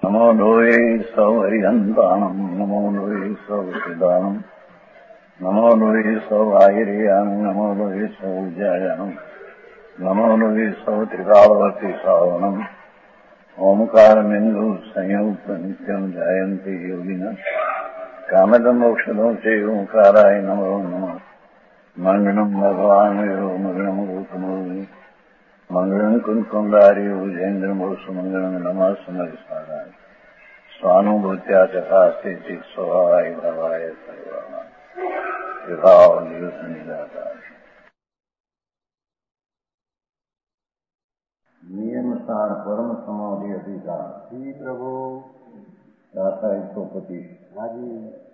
नमो लोये सौहरिहन्ताणम् नमो लोये सौसिदानम् नमो लोये सौभागिर्यानम् नमो लोये सौविद्यायानम् नमो लोये सौत्रिकावती सावनम् ओंकारमिन्दु संयुक्त नित्यम् जायन्ति योगिनः कामदम् मोक्षदम् च ओंकाराय नमो नमः मङ्गलम् भगवान् यो मङ्गलम् रूपमोहि मंगलम कुंकुमधारी भुजेन्द्रमोसु मंगलम नमः समरिसाराय स्वानुभूत्या तथा स्थिति स्वभावाय भवाय सर्वभाव नियम सार परम समाधि अधिकार श्री प्रभु दाता 125 हाजी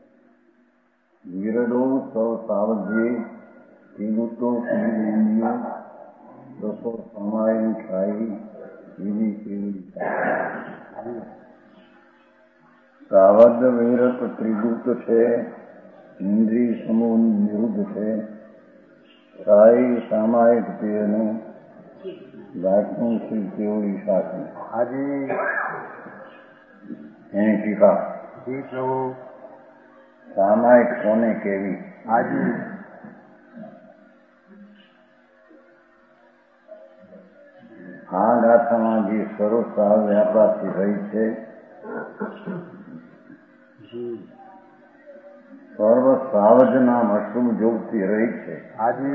वीरडो सौ सावधे तीनुतो इंद्रियों दोस्तों समायन खाई सावध विरत त्रिगुप्त છે ઇન્દ્રિય સમૂહ નિરુદ્ધ છે સાઈ સામાયિક તેનું વાક્યું શ્રી કેવડી શાસન હાજી એની ટીકા જી પ્રભુ સામાયિક કોને કેવી હાજી આ ગાથામાં જે સર્વસાવ વ્યાપારથી રહી છે સર્વ સાવજના મશરૂમ જોગથી રહી છે આજે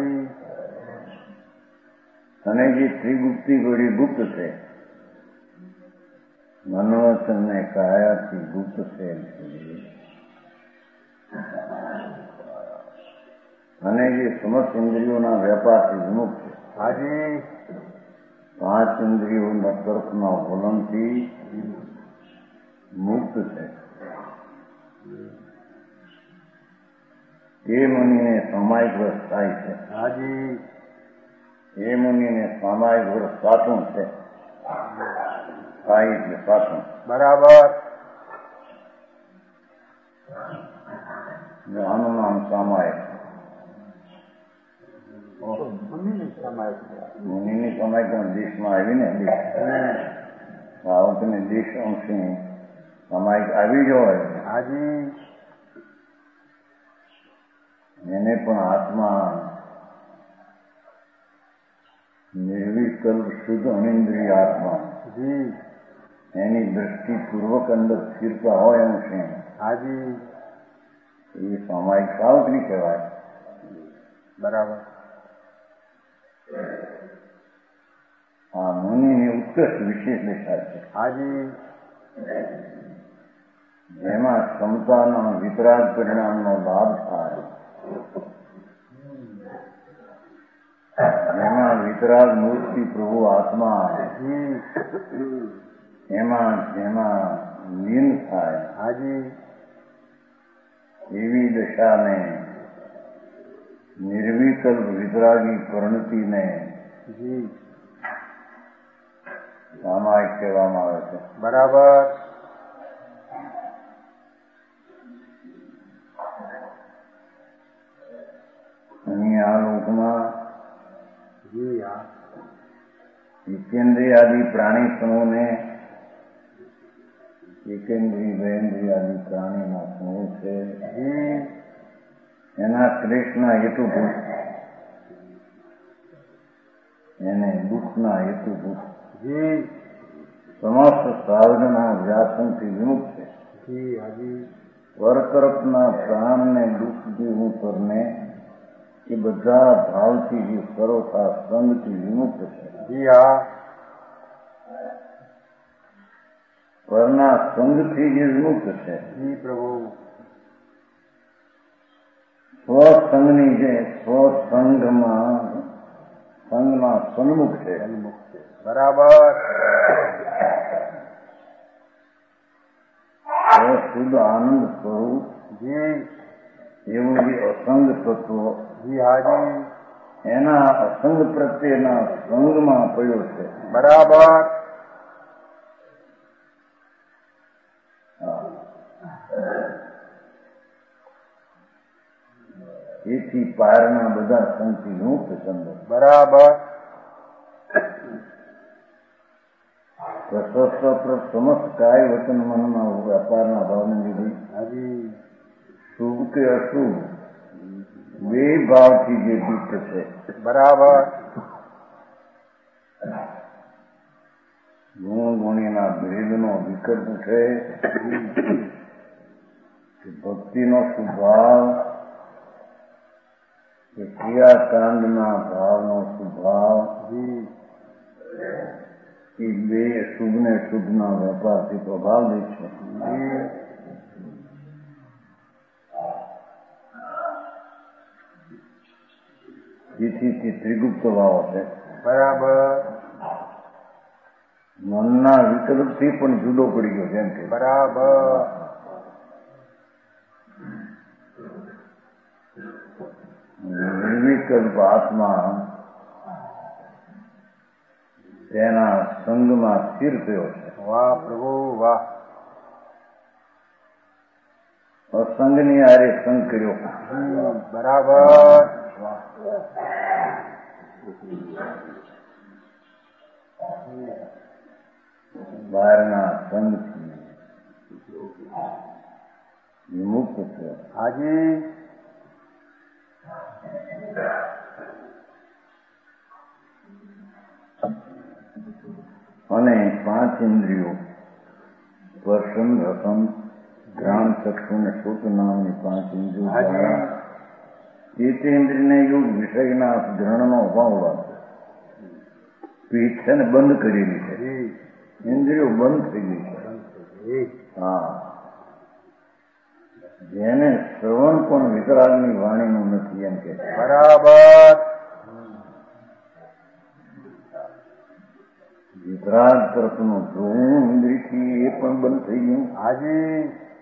અને જે ત્રિગુપ્તી ગોળી ગુપ્ત છે મનોવચન ને કાયાથી ગુપ્ત છે અને જે સમસ્ત ઇન્દ્રિયોના વ્યાપારથી વિમુક્ત છે આજે 5 ઇન્દ્રિયોના તર્કના વલણથી મુક્ત છે એ મુનિને સામાયિક વ્રત થાય છે હાજી એ મુનિને સામાયિક વ્રત સાચું છે થાય એટલે સાચું બરાબર આનું નામ સામાયિક મુનિની સામાયિક દેશમાં આવી ને આ વખતે દેશ અંશની સામાયિક આવી જ હોય હાજી એને પણ આત્મા નિર્વિકલ્પ શુદ્ધ અનિન્દ્રિય આત્મા જી એની દ્રષ્ટિપૂર્વક અંદર સ્થિરતા હોય એમ છે હાજી એ સામાયિક સાવત્રી કહેવાય બરાબર આ મુનિની ઉત્કૃષ્ટ વિશેષ દેખાય છે હાજી જેમાં ક્ષમતાના વિતરાગ પરિણામનો લાભ થાય જેમાં વિતરાગ મૂર્તિ પ્રભુ આત્મા એમાં જેમાં લીન થાય હાજી એવી દશાને નિર્વિકલ્પ વિતરાગી પરિણતિને સામાયિક કહેવામાં આવે છે બરાબર અહીં આ લોકમાં એકેન્દ્રિય આદિ પ્રાણી સમૂહને એકેન્દ્રિય બેન્દ્રિય આદિ પ્રાણીના સમૂહ છે એના ક્લેશના હેતુભૂત એને દુઃખના હેતુભૂત સમસ્ત સાધના વ્યાસનથી વિમુક્ત છે પરતરફના પ્રાણને દુઃખ દેવું કરને એ બધા ભાવથી જે સરોતા સંગથી વિમુક્ત છે જી હા પરના સંગથી જે વિમુક્ત છે જી પ્રભુ સ્વસંગની જે સ્વસંગમાં સંગના સન્મુખ છે બરાબર શુદ્ધ આનંદ સ્વરૂપ જી એવું જે અસંગ તત્વ જી હાજી એના અસંગ પ્રત્યેના સંગમાં પડ્યો છે બરાબર એથી પારના બધા સંગથી મુક્ત સંગ બરાબર સશસ્ત્ર સમસ્ત કાય વચન મનના વ્યાપારના ભાવને લીધે શુભ કે અશુભ બે ભાવથી જે દુઃખ છે બરાબર. ગુણ ગુણીના ભેદનો વિકલ્પ છે કે ભક્તિનો સ્વભાવ કે ક્રિયાકાંડના ભાવનો સ્વભાવ એ બે શુભ ને શુભના વેપારથી પ્રભાવિત છે. જેથી ત્રિગુપ્ત ભાવ છે. બરાબર. મનના વિકલ્પથી પણ જુદો પડી ગયો જેમ કે બરાબર. નિર્વિકલ્પ આત્મા તેના સંગમાં સ્થિર થયો છે. વાહ પ્રભુ વાહ. અસંગની હારે સંગ કર્યો. બરાબર. બહારના સંગથી વિમુક્ત થયો. હાજી. અને પાંચ ઇન્દ્રિયો સ્પર્શન રસન ઘ્રાણ ચક્ષુ ને શ્રુત નામની પાંચ ઇન્દ્રિયો દ્વારા ચેતેન્દ્રિયને યુગ વિષયના ગ્રહણનો અભાવ લાગે. પીઠ છે ને બંધ કરેલી છે, ઇન્દ્રિયો બંધ થઈ ગઈ છે. હા, જેને શ્રવણ પણ વિતરાગની વાણીનું નથી એમ કે બરાબર. વિતરાગ તરફનું જોવું ઇન્દ્રિયથી એ પણ બંધ થઈ ગયું. હાજી.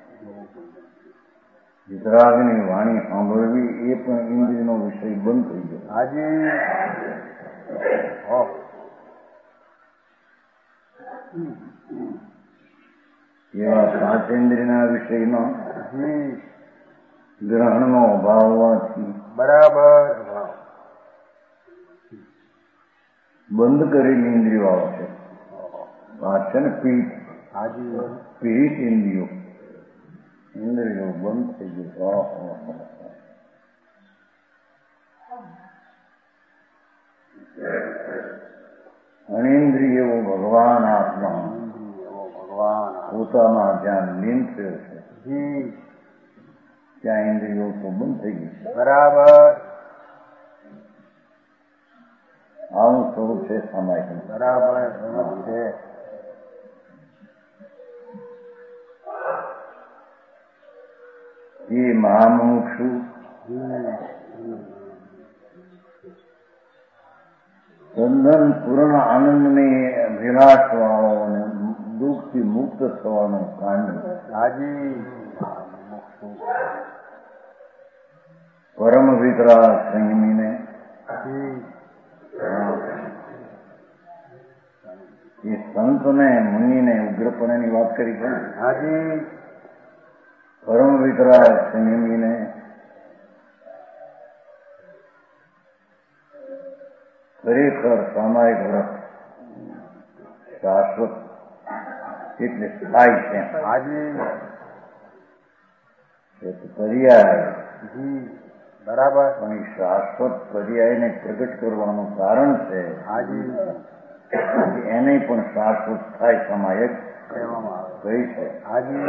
વિતરાગની વાણી સાંભળવી એ પણ ઇન્દ્રિયનો વિષય બંધ થઈ ગયો. હાજી. એવા પાંચેન્દ્રિયના વિષયનો ગ્રહણનો અભાવ હોવાથી બરાબર. બંધ કરેલી ઇન્દ્રિયો આવશે. આ છે ને પીઠ. હાજી. પીઠ ઇન્દ્રિયો બંધ થઈ ગયું. અણિન્દ્રિય એવો ભગવાન આત્મા પોતાના જ્યાં લીન થયો છે ત્યાં ઇન્દ્રિયો તો બંધ થઈ ગઈ. બરાબર. આવું સ્વરૂપ છે સામાયિક. બરાબર છે. એ મહામુક્ષુ તદ્દન પૂર્ણ આનંદની અભિલાષ વાળો અને દુઃખથી મુક્ત થવાનું કાંડ. હાજી. પરમ વિતરાગ સંયમીને એ સંતને મુનિને ઉગ્રપણાની વાત કરી છે. હાજી. પરમ વિતરાગ સંયમીને ખરેખર સામાયિક વ્રત શાશ્વત એટલે સ્થાયી છે. હાજી. પર્યાય બરાબર. પણ એ શાશ્વત પર્યાયને પ્રગટ કરવાનું કારણ છે. હાજી. એને પણ શાશ્વત થાય સામાયિક કહેવામાં આવે કહી છે. હાજી.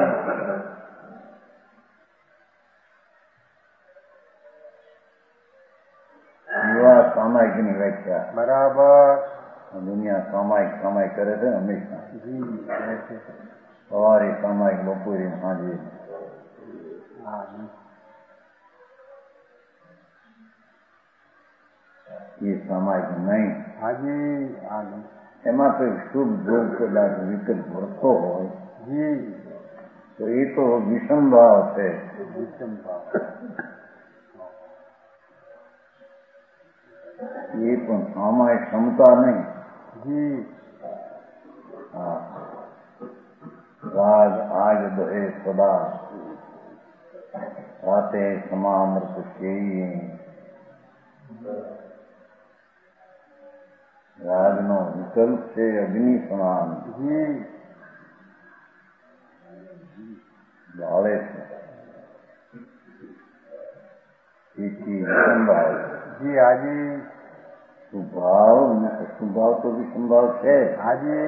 એવા સામાયિકની વ્યાખ્યા. બરાબર. દુનિયા સામાયિક કરે છે હંમેશા. સવારે સામાયિક, બપોરે સાંજે. એ સામાયિક નહીં. હાજી. એમાં તો શુભ જોગ કદાચ વિકલ્પ વર્તો હોય તો એ તો વિષમ ભાવ છે. એ પણ સામાયિક ક્ષમતા નહીં. હા, રાગ આગ દહે સદા રાતે સમામૃત કેયે રાજનો વિકલ્પ છે અગ્નિ સમાન જી બાળે છે તેથી વિષમભાવ જી હાજી સુભાવ ને અસુભાવ તો વિષમભાવ છે હાજી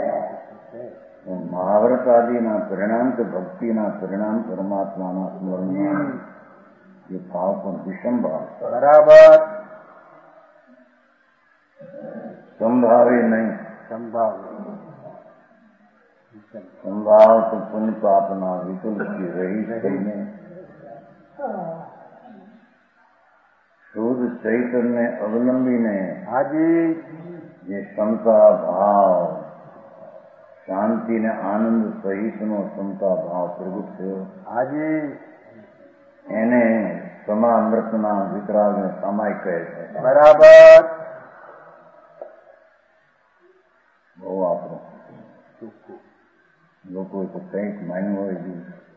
મહાવ્રત આદિના પરિણામ કે ભક્તિના પરિણામ પરમાત્માના સ્મરણમાં એ ભાવ પણ વિષમભાવ બરાબર સંભાવે નહીં સંભાવ સંભાવ તો પુણ્ય પાપના વિકલ્પથી રહી કરીને શુદ્ધ ચૈતન્ય અવલંબીને હાજી જે ક્ષમતા ભાવ શાંતિ ને આનંદ સહિતનો ક્ષમતા ભાવ પ્રગટ થયો હાજી એને સમામૃતના વિતરાગને સામાય કહે છે બરાબર બહુ આપણો લોકો તો કંઈક માન્યું હોય છે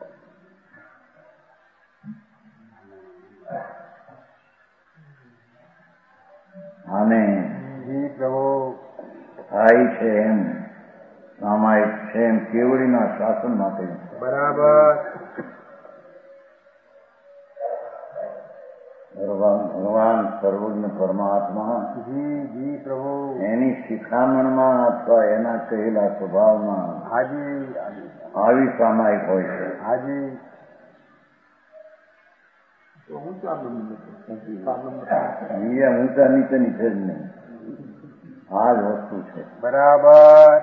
આને જી પ્રભુ થાય છે એમ સામાયિક છે એમ કેવડીના શાસન માટે બરાબર ભગવાન સર્વજ્ઞ પરમાત્મા જી જી પ્રભુ એની શિખામણમાં અથવા એના કહેલા સ્વભાવમાં હાજી આવી સામાયિક હોય છે હાજી ઊંચા નીચેની છે જ નહીં આ જ વસ્તુ છે બરાબર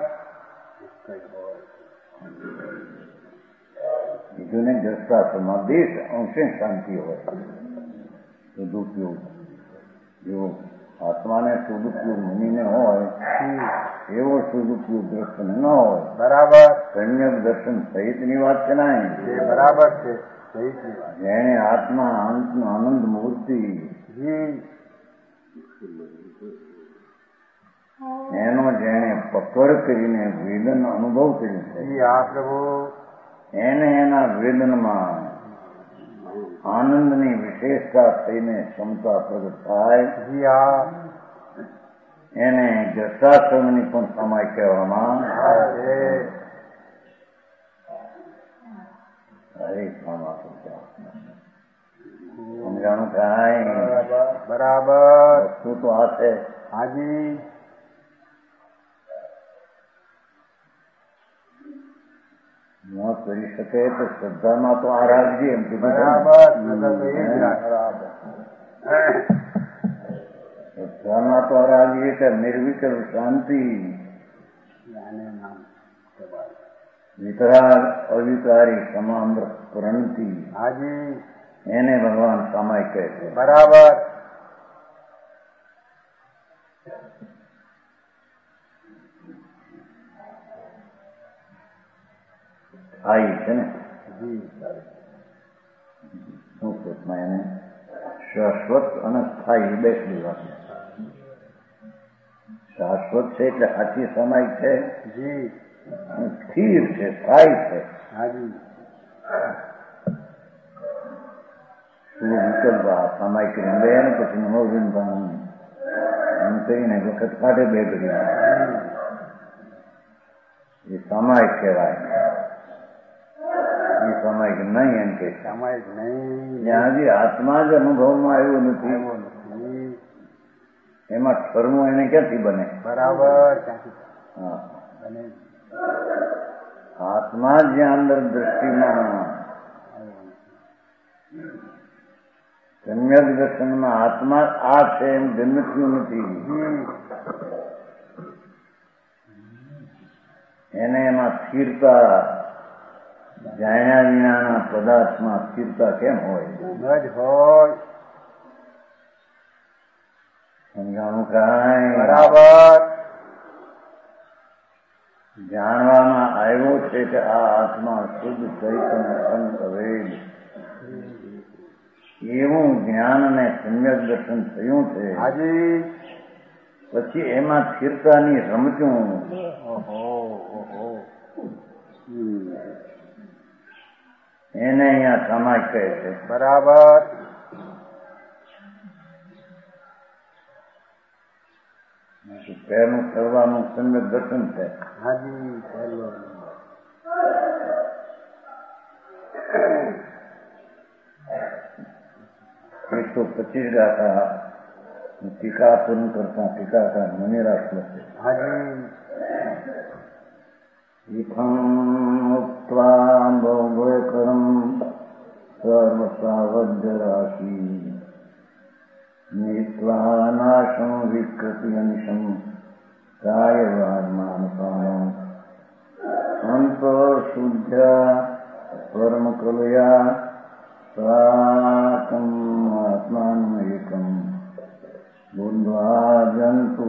બીજું ને દ્રષ્ટાશ્રમમાં દેશ અંશે શાંતિ હોય સદુપયોગ જેવો આત્માને સદુપયોગ મુનિને હોય એવો સદુપયોગ દર્શન ન હોય બરાબર સમ્યક દર્શન સહિતની વાત છે ને એ બરાબર છે સહિતની વાત જેણે આત્મા આનંદ મૂર્તિ જી એનો જેણે પકડ કરીને વેદન અનુભવ કર્યું છે જી હા પ્રભુ એને એના વેદનમાં આનંદની વિશેષતા થઈને ક્ષમતા પ્રગટ થાય જી હા એને જટાશ્રમની પણ સમાય કહેવામાં આવે હરે કામા સમજાણું થાય બરાબર વસ્તુ તો આ છે હાજી ન કરી શકે તો શ્રદ્ધામાં તો આ રાખજે એમ કીધું બરાબર શ્રદ્ધામાં તો આ રાખજે કે નિર્વિકલ્પ શાંતિ વિતરાગ અવિકારી સમામૃત પ્रणति હાજી એને ભગવાન સામાય કહે છે બરાબર સ્થાયી છે ને જી સંસ્કૃતમાં એને શાશ્વત અને સ્થાયી બે વાત શાશ્વત છે એટલે સાચી સમાય છે જી સ્થિર છે સ્થાયી છે હાજી શું વિકલ્પ આ સમાય કરીને બે ને પછી નમોદન એમ કરીને વખત કાઢે બે ઘડી એ સમાય કહેવાય એ સમય નહીં એમ કે સમય નહીં જ્યાં હજી આત્મા જ અનુભવમાં આવ્યો નથી એમાં ઠરવું એને ક્યાંથી બને બરાબર હા આત્મા જ્યાં અંદર દ્રષ્ટિમાં સમ્યક દર્શનમાં આત્મા આ છે એમ જન્મતું નથી એને એમાં સ્થિરતા જાણ્યા વિનાના પદાર્થમાં સ્થિરતા કેમ હોય જ હોય સમજાણું કાંઈ બરાબર જાણવામાં આવ્યો છે કે આ આત્મા શુદ્ધ ચૈતન્ય અંત વેદ એવું જ્ઞાન અને સમ્યક દર્શન થયું છે હાજી પછી એમાં સ્થિરતાની રમતું એને અહીંયા સમાજ કહે છે બરાબર પહેલો सम्यक दर्शन थे। हाँ जी, पहले एक तो 25 गाथा टीका पूर्ण करता टीका का मनीरा श्लोक। हाँ जी, इथं मुक्त्वा बहुभयकरं सर्वसावध्यराशि नीत्वा नाशं विकृतियनिशं कायवान्मानसानं अन्तःशुद्ध्या परमकलया साकम् आत्मानमेकं बुद्ध्वा जन्तु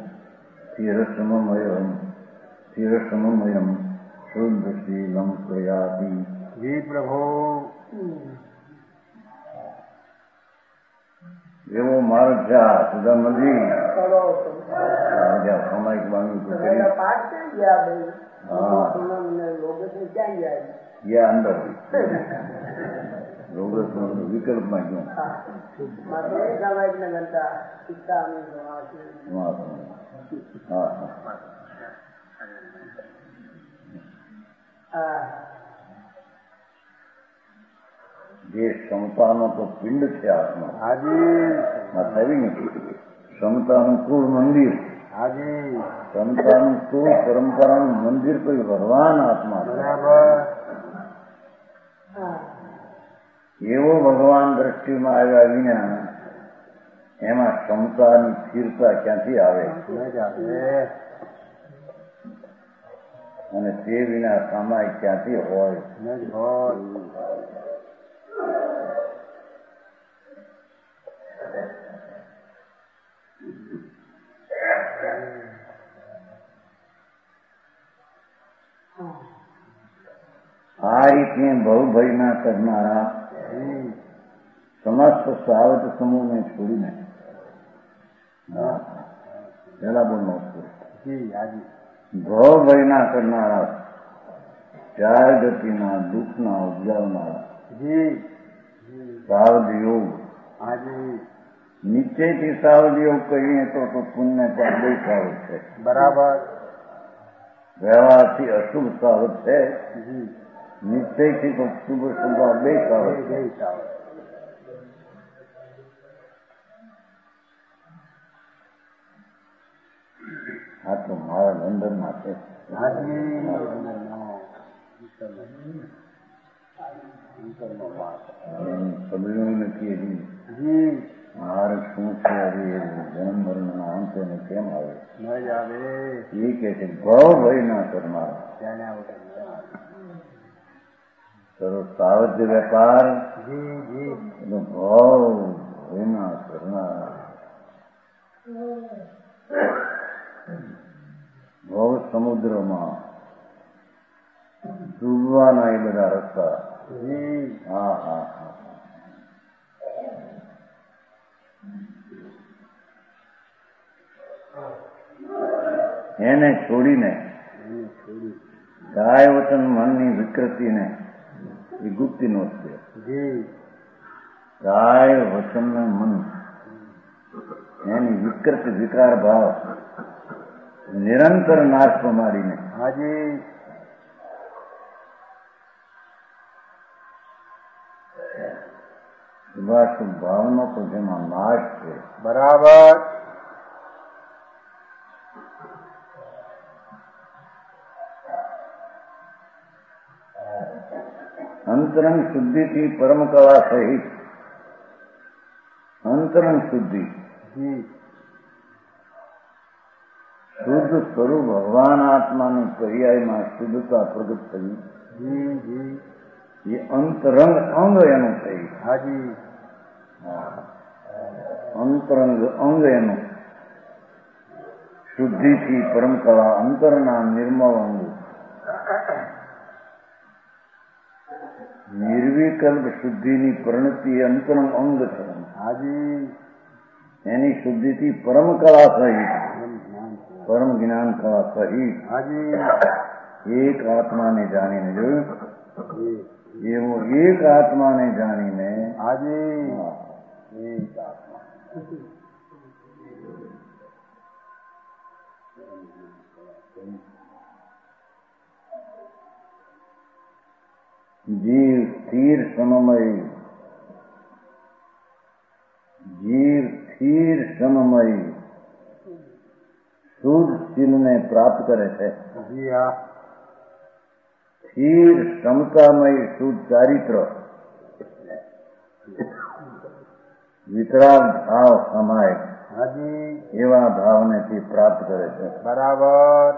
स्थिरसममयं शुद्धशीलं प्रयाति। जी प्रभु। एवो मार्ग છે સુધામજી સામાયિક વાણી ये अंदर रोगस विकल्प में क्यों જે ક્ષમતાનો તો પિંડ છે આત્મા થવી નથી ક્ષમતાનું કુળ મંદિર ક્ષમતાનું કુળ પરંપરાનું મંદિર કોઈ ભગવાન આત્મા એવો ભગવાન દ્રષ્ટિમાં આવ્યા વિના એમાં ક્ષમતાની સ્થિરતા ક્યાંથી આવે અને તે વિના સામાયિક ક્યાંથી હોય? આ રીતે બહુભયના કરનારા સમસ્ત સાવત સમૂહને છોડીને પેલા બોલનો ભયના કરનારા ચાર ગતિના દુઃખના ઉપજાવનારા સાવધ યોગ નિશ્ચયથી સાવધ યોગ કહીએ તો પુણ્ય પર બે સાવધ છે બરાબર. વ્યવહારથી અશુભ સાવધ છે, નિશ્ચયથી તો શુભ શુભ બે સાવધ છે. આ તો મારા લંડનમાં છે. સબલીઓને નક્કી હતી મારે શું છે હજી જન્મ મરણના અંતે ને કેમ આવે એ કે છે ભાવ ભય ના કરનાર સર્વ સાવધ વેપાર ભાવ ભય ના કરનાર ભવ સમુદ્રમાં ડૂબવાના એ બધા રસ્તા. હા હા હા. એને છોડીને કાય વચન મનની વિકૃતિને એ ગુપ્તિ નો છે. કાય વચન મન એની વિકૃત વિકાર ભાવ નિરંતર નાશ પમાડીને શુભાશુભ ભાવનો તો જેમાં નાશ છે. બરાબર. અંતરંગ શુદ્ધિથી પરમ કળા સહિત અંતરંગ શુદ્ધિ શુદ્ધ સ્વરૂપ ભગવાન આત્માની પર્યાયમાં શુદ્ધતા પ્રગટ થઈ એ અંતરંગ અંગ એનું થઈ. અંતરંગ અંગ એનું શુદ્ધિથી પરમ કળા અંતરના નિર્મળ અંગ નિર્વિકલ્પ શુદ્ધિની પરિણતિ અંતરંગ અંગ છે. એની શુદ્ધિથી પરમ કળા સહિત પરમ જ્ઞાન કળા સહિત એક આત્માને જાણીને જોયું એવો એક આત્માને જાણીને એક આત્મા જીવ સ્થિર સમમય શુદ્ધ શીલને પ્રાપ્ત કરે છે. સ્થિર ક્ષમતામય શુદ્ધ ચારિત્ર વિતરાગ ભાવ સમાય એવા ભાવને તે પ્રાપ્ત કરે છે. બરાબર.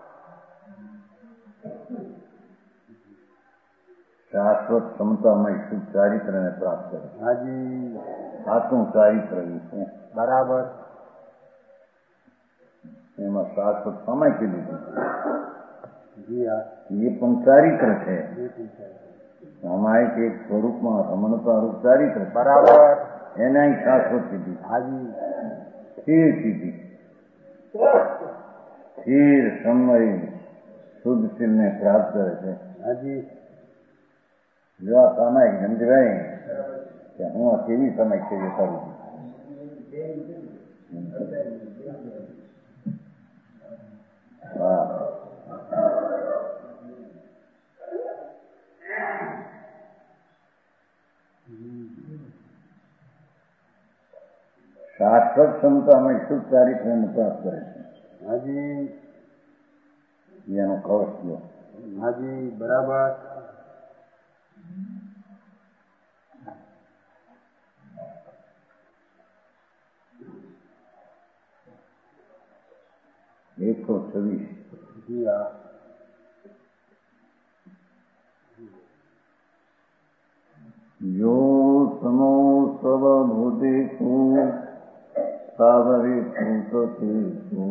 શાશ્વત ક્ષમતામય શુદ્ધ ચારિત્રને પ્રાપ્ત કરે. સાચું ચારિત્ર છે. બરાબર. એમાં શાશ્વત સમય કીધું જી એ પણ ચારિત્ર છે. સામાયિક એક સ્વરૂપમાં રમણતા રૂપ ચારિત્ર. બરાબર. એને શાશ્વત કીધી. સ્થિર કીધી. સ્થિર સમય શુદ્ધ શીલને પ્રાપ્ત કરે છે. જો આ સામાયિક સમજવાય કે હું આ કેવી સમય કેવી કરું છું. શાશ્વત ક્ષમતામાં શુદ્ધ ચારિત્રને પ્રાપ્ત કરે છે. એનો કવચ લો. બરાબર. એકસો 26. જો સમો સર્વભૂતેષુ સાધરેષુ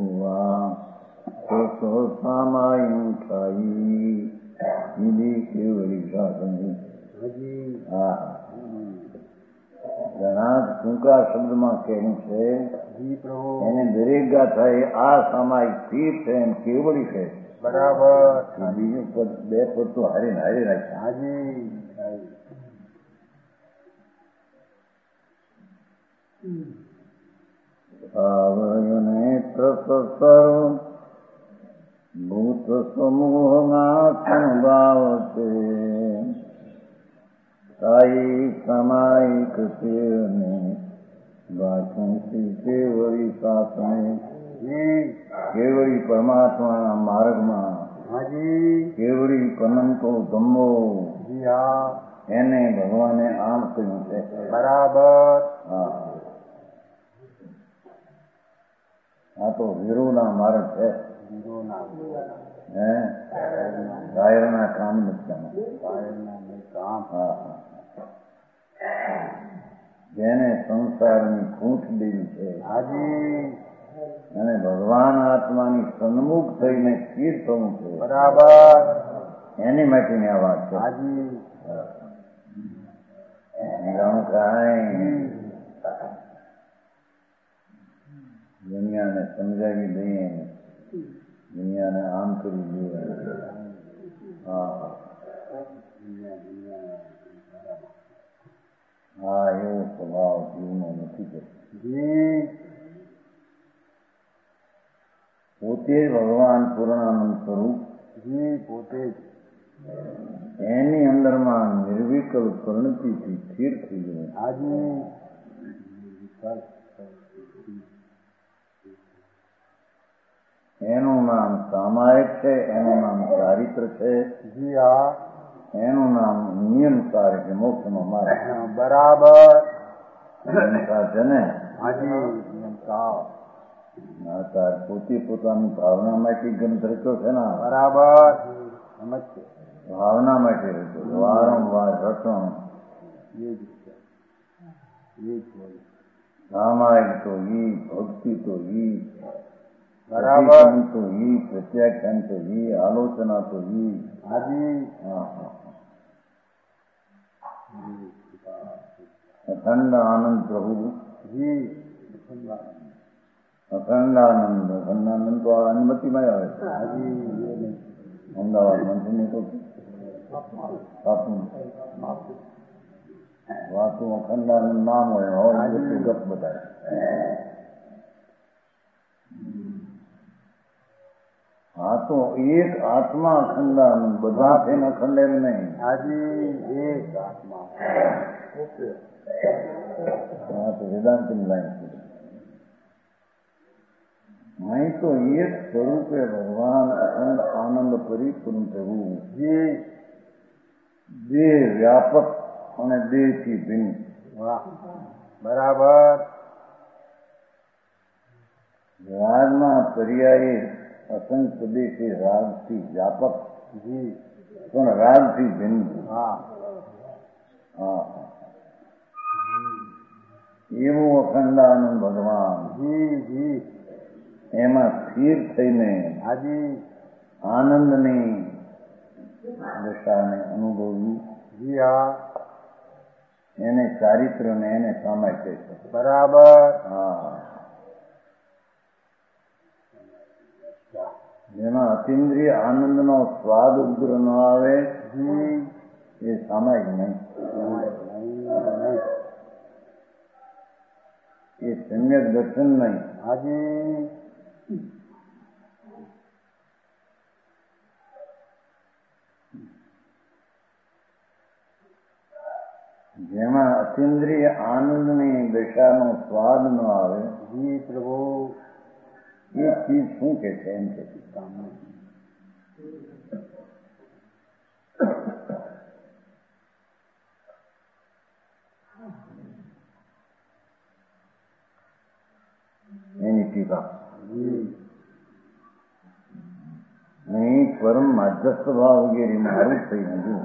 સામાયિ કેવળી સાધની. ઘણા ટૂંકા શબ્દમાં કહેવું છે. એને દરેક ગાથા એ આ સામાયિક સ્થિર છે એમ કેવળી છે. બરાબર. બીજું પદ બે પદ તો હારી હારી રાખ્યા. ભૂત સમૂહના સંભાવ છે. સાઈ સામાયિક કેવળી શાસને કેવળી પરમાત્માના માર્ગમાં કેવળી પનંતો ધમ્મો એને ભગવાને આમ કહ્યું છે. બરાબર. આ તો વીરોના માર્ગ છે. કાયરના કામ નથી. જેને સંસારની ખૂંટ દેવી છે અને ભગવાન આત્માની સન્મુખ થઈને સ્થિર થવું છે. બરાબર. એની માટેની આ વાત છે. દુનિયાને સમજાવી દઈએ, દુનિયાને આમ કરી દઈએ. એવો સ્વભાવ જીવનો નથી કરતો. પોતે ભગવાન પૂર્ણાનંદ સ્વરૂપ પોતે એની અંદરમાં નિર્વિકલ્પ પરિણતિથી સ્થિર થઈ ગયું. એનું નામ સામાયિક છે. એનું નામ ચારિત્ર છે. એનું નામ નિયમસાર છે. મોક્ષનો માર્ગ. બરાબર. નિયમસાર છે ને. પોતે પોતાની ભાવના માટે ગ્રંથ રચ્યો છે ને. બરાબર. ભાવના માટે રચ્યો. વારંવાર રટણ. સામાયિક તો ઈ, ભક્તિ તો ઈ, બરાબર. તો ઈ, પ્રત્યાખ્યાન તો ઈ, આલોચના તો ઈ. અખંડ આનંદ પ્રભુ. અખંડાનંદ. અખંડાનંદ તો અનુમતિમાં આવે છે. અમદાવાદ મંત્રી તો વાતું અખંડાનંદ નામ હોય એટલું ગપ બતાવે. આ તો એક આત્મા અખંડાનંદ, બધા થઈને અખંડ એમ નહીં. હાજી એક આત્મા. હા તો વેદાંતની લાઈન છે. અહીં તો એક સ્વરૂપે ભગવાન અખંડ આનંદ પરિપૂર્ણ થવું. દેહ વ્યાપક અને દેહથી ભિન્ન. વાહ, બરાબર. રાગમાં પર્યાયે અસંખ્ય દેશે રાગથી વ્યાપક, પણ રાગથી ભિન્ન. હા, એવું અખંડાનંદ ભગવાન એમાં સ્થિર થઈને હાજી આનંદની દશાને અનુભવવી. હા, એને ચારિત્રને એને સામાય કહે છે. બરાબર. હા, જેમાં અતિન્દ્રિય આનંદનો સ્વાદ ઉગ્ર ન આવે એ સામાયિક નહીં. એ સમ્યક દર્શન નહીં. હાજી જેમાં અતિન્દ્રિય આનંદની દશાનો સ્વાદ ન આવે. જી પ્રભુ. એ ચીજ શું કે છે એમ કે એની ટીકા. અહીં પરમ માધ્યસ્થ ભાવ વગેરે મારું થઈ ગયું.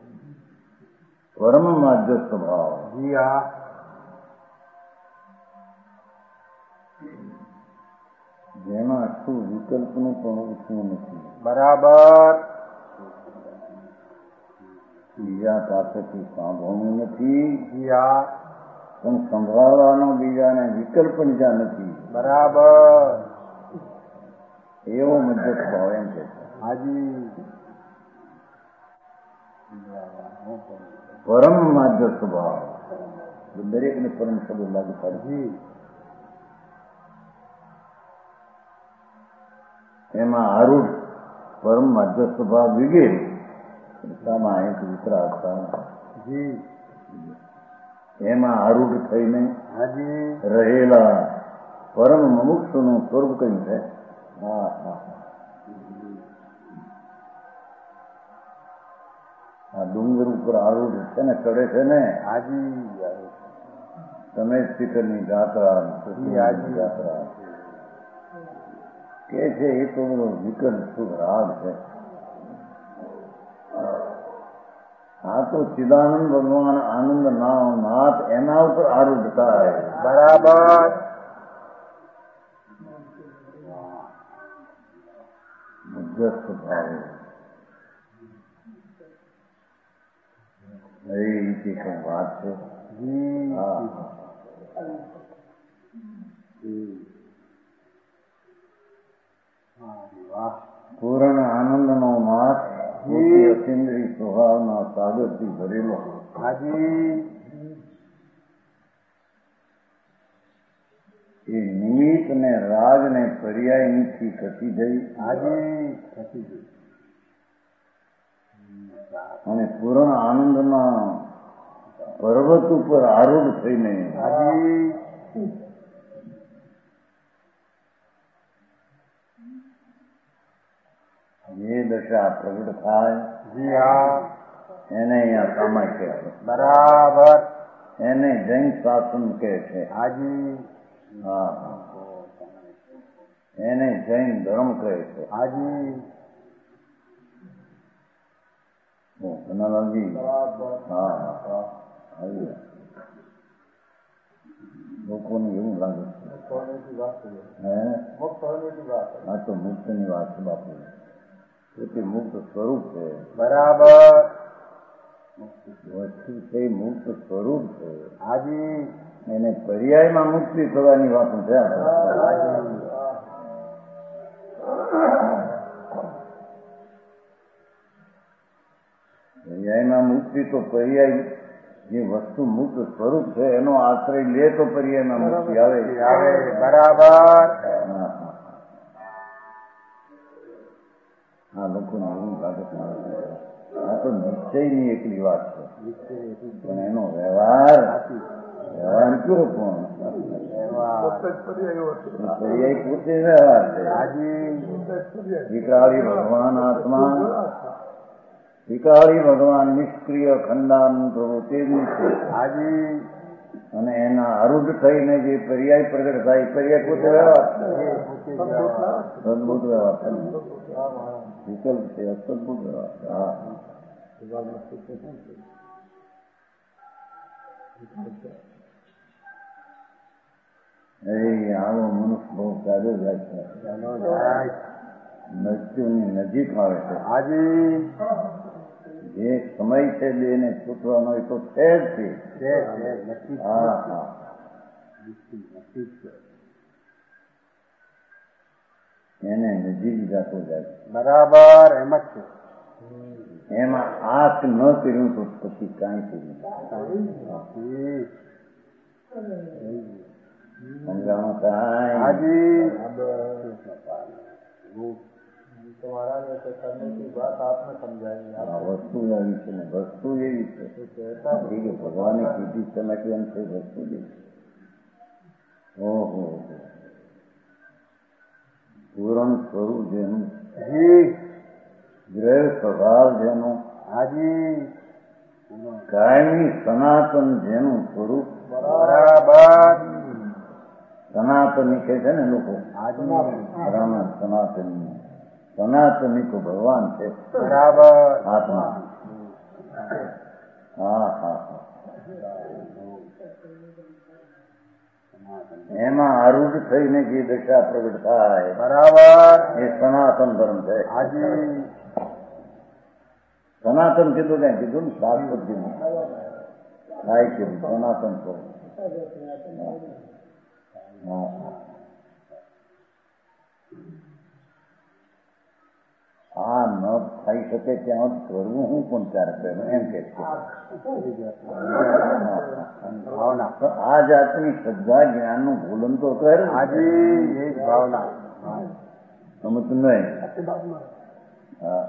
પરમ માધ્યસ્થ ભાવ. જી હા, જેમાં શું વિકલ્પનું પણ ઓછું નથી. બરાબર. બીજા પાસેથી સાંભળવું નથી. જી હા, પણ સંભાળવાનો બીજાને વિકલ્પ બીજા નથી. બરાબર. એવો મધ્યસ્થ ભાવ એમ છે. હાજી પરમ માધ્યસ્થ ભાવ દરેકને પરમ શબ્દ લાગુ પડે. એમાં આરૂઢ પરમ માધ્યસ્થ ભાવ વિગેરે સામાયિક વિતરાગતા એમાં આરૂઢ થઈને રહેલા પરમ મુમુક્ષુનું સ્વરૂપ કયું છે? આ ડુંગર ઉપર આરૂઢ છે ને, ચડે છે ને. તમે શિખરની જાત્રા જાત્રા કે છે એ તો બધો વિકલ શુભ રાગ છે. આ તો ચિદાનંદ ભગવાન આનંદ નાથ એના ઉપર આરૂઢ થાય. બરાબર. મધ્યસ્થ ભાવે એ કઈ વાત છે. પૂર્ણ આનંદનો નાથ અતિન્દ્રિય સ્વભાવના સાગરથી ભરેલો. એ નિમિત્ત ને રાગ ને પર્યાય નીથી ખસી જઈ અને પૂર્ણ આનંદના પર્વત ઉપર આરૂઢ થઈને જે દશા પ્રગટ થાય એને અહીંયા સામાય કહે છે. બરાબર. એને જૈન શાસન કહે છે. એને જૈન ધર્મ કહે છે. કનાલાલજી લોકોને એવું લાગે છે આ તો મુક્ત ની વાત છે બાપુ. તેથી મુક્ત સ્વરૂપ છે. બરાબર. વસ્તુ છે મુક્ત સ્વરૂપ છે. એને પર્યાયમાં મુક્તિ થવાની વાત છે. પર્યાયમાં મુક્તિ તો પર્યાય જે વસ્તુ મુક્ત સ્વરૂપ છે એનો આશ્રય લે તો પર્યાયમાં મુક્તિ આવે. બરાબર. તો નિર્ગુણ ભાગત આ તો નિશ્ચયની એકલી વાત છે, પણ એનો વ્યવહાર કયો પણ પર્યાય પોતે વ્યવહાર છે. વિકાળી ભગવાન આત્મા, વિકાળી ભગવાન નિષ્ક્રિય ખંડાન પ્રભુ તે જ છે, અને એના આરૂઢ થઈને જે પર્યાય પ્રગટ થાય પર્યાય પોતે વ્યવહાર અદભુત વ્યવહાર છે, વિકલ્પ છે, અદભુત વ્યવહાર. હા આવો મનુષ્ય બહુ ચાલ્યો જાય છે, મૃત્યુની નજીક આવે છે. જે સમય છે બેને છૂટવાનો એ તો છે જ છે. હા હા એને નજીક જતો જાય. બરાબર એમ જ છે. એમાં આંખ ન કર્યું તો પછી કાંઈ કર્યું સમજાણું કાંઈ. વસ્તુ એવી છે ને, વસ્તુ એવી છે કે ભગવાને કીધી ચલાકી એમ છે વસ્તુ જેવી. ઓહો પૂરણ સ્વરૂપ જેનું, ગ્રહ સ્વભાવ જેનું, કાયમી સનાતન જેનું સ્વરૂપ. બરાબર સનાતની કહે છે ને લોકો, રામ સનાતની, સનાતની તો ભગવાન છે. બરાબર આત્મા. હા હા એમાં આરૂઢ થઈને જે દશા પ્રગટ થાય બરાબર એ સનાતન ધર્મ છે. સનાતન કીધું ક્યાં કીધું ને, શાશ્વત કીધું, થાય કીધું સનાતન તો. આ ન થઈ શકે ત્યાં કરવું હું પણ ત્યારે એમ કે છે. આ જાતની શ્રદ્ધા જ્ઞાનનું ભૂલન તો કર. ભાવના સમજતું નહીં. હા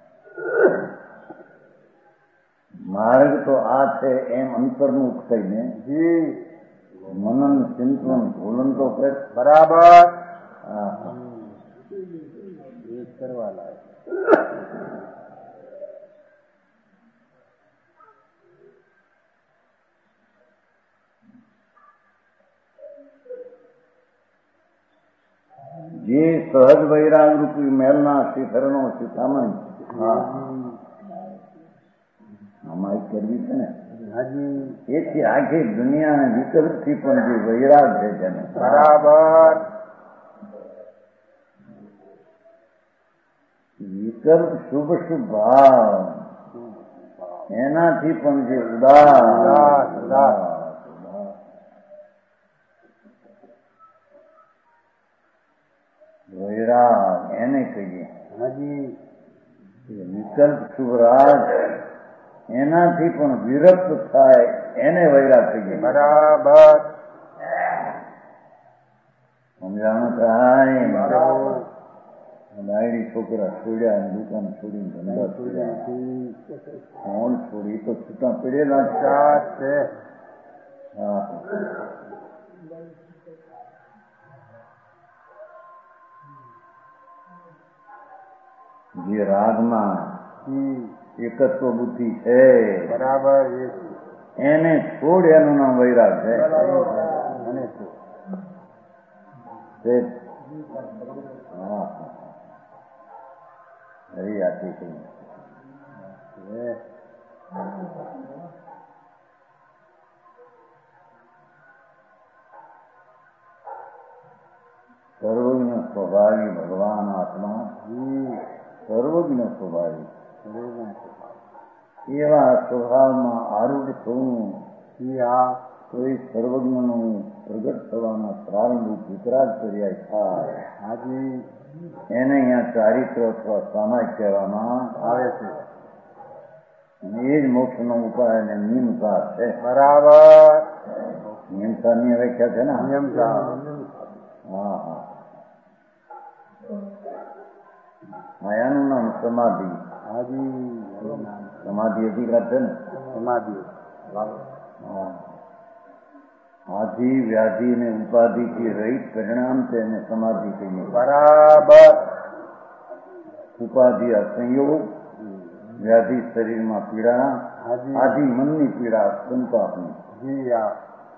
માર્ગ તો આ છે એમ અંતર્મુખ થઈને મનન ચિંતન ભૂલન તો કર. બરાબર હા કરવા લાગે. જે સહજ વૈરાગ રૂપી મેલના શિખરનો શિખામણ આમાં કરવી છે ને, એથી આખી દુનિયાને વિકલ્પથી પણ જે વૈરાગ છે તેને બરાબર વિકલ્પ શુભ શુભ ભાવ એનાથી પણ જે ઉદાસ વૈરાગ એને કહીએ. વિકલ્પ શુભ રાગ એનાથી પણ વિરક્ત થાય એને વૈરાગ કહીએ. બરાબર સમજાણું થાય. ડાયરી છોકરા છોડ્યા, દુકાન છોડીને ધંધા છોડ્યા, ફોન છોડી તો છૂટા પડેલા છે. હા જે રાગમાં એકત્વ બુદ્ધિ છે બરાબર એને છોડ એનું નામ વૈરાગ છે. હા હરી આથી કહ્યું. સર્વજ્ઞ સ્વભાવી ભગવાન આત્મા, સર્વજ્ઞ સ્વભાવી એવા સ્વભાવમાં આરૂઢ થવું તો એ સર્વજ્ઞનું પ્રગટ થવાના પ્રારંભ વિતરાગ પર્યાય થાય. એને અહીંયા ચારિત્ર અથવા સામાયિક કહેવામાં આવે છે, અને એ જ મોક્ષનો ઉપાય અને નિયમતા છે. બરાબર નિયમતાની વ્યાખ્યા છે ને. નિયમતા હા હા આયાનું નામ સમાધિ. હાજી સમાધિ અધિકાર છે ને. સમાધિ. આધિ વ્યાધિ ને ઉપાધિથી રહિત પરિણામ છે એને સમાધિ કહીએ. બરાબર. ઉપાધિ સંયોગ, વ્યાધિ શરીરમાં પીડા, આધિ મનની પીડા સંતાપની. જી આ